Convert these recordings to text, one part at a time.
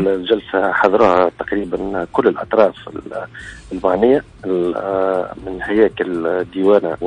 الجلسة حضرها تقريبا كل الأطراف المعنية من هياكل الديوانة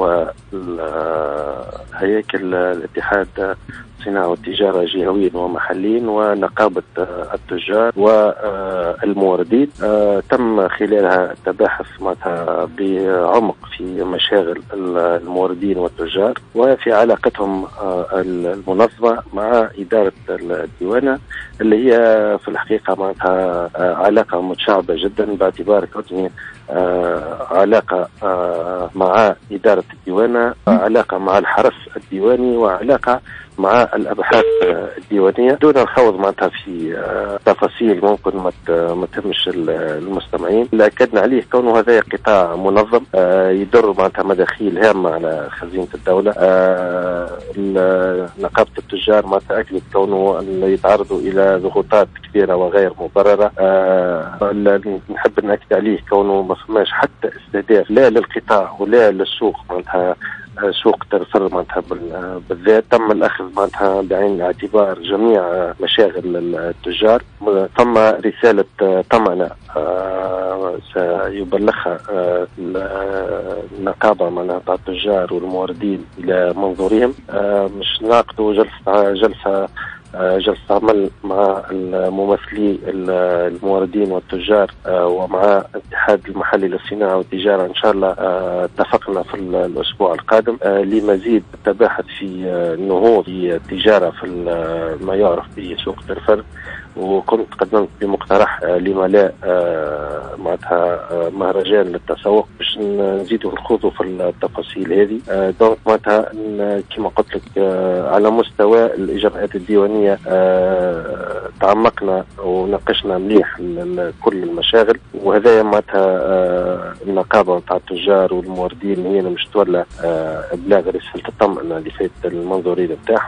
وهياكل الاتحاد الصناعة والتجارة جهويا ومحليا ونقابة التجار والموردين. تم خلالها التباحث بعمق في مشاغل الموردين والتجار وفي علاقتهم المنظمة مع إدارة الديوانة، اللي هي في الحقيقة معناتها علاقة متشعبة جدا، باعتبار كونها علاقة مع إدارة الديوانة، علاقة مع الحرس الديواني، وعلاقة مع الأبحاث الديوانية، دون الخوض معناتها في تفاصيل ممكن ما تهمش المستمعين. لأكدنا عليه كونه هذا قطاع منظم يدر معناتها مداخيل هامة على خزينة الدولة. نقابة التجار معناتها أكدت كونه يتعرضوا إلى ضغوطات كبيرة وغير مبررة. نحب نأكد عليه كونه ما فماش حتى استهداف لا للقطاع ولا للسوق، معناتها سوق ترسل معناتها بالذات. تم الأخذ معناتها بعين الاعتبار جميع مشاغل التجار. ثم رسالة طمأنة سيبلغها النقابة معناتها التجار والموردين إلى منظورهم. مش نعقدوا جلسة عمل مع الممثلي الموردين والتجار ومع الاتحاد المحلي للصناعة والتجارة. إن شاء الله اتفقنا في الأسبوع القادم لمزيد التباحث في النهوض في التجارة في ما يعرف بسوق درفر، وكنت قدمت بمقترح لما لا معناتها مهرجان للتسوق باش نزيدوا نخوضوا في التفاصيل هذه. دونك معناتها كما قلت لك على مستوى الإجراءات الديوانية تعمقنا وناقشنا مليح كل المشاغل، وهذا معناتها النقابة نتاع التجار والموردين هي مش تولى إبلاغ رسالة الطمأنة اللي فات المنظورين نتاعهم.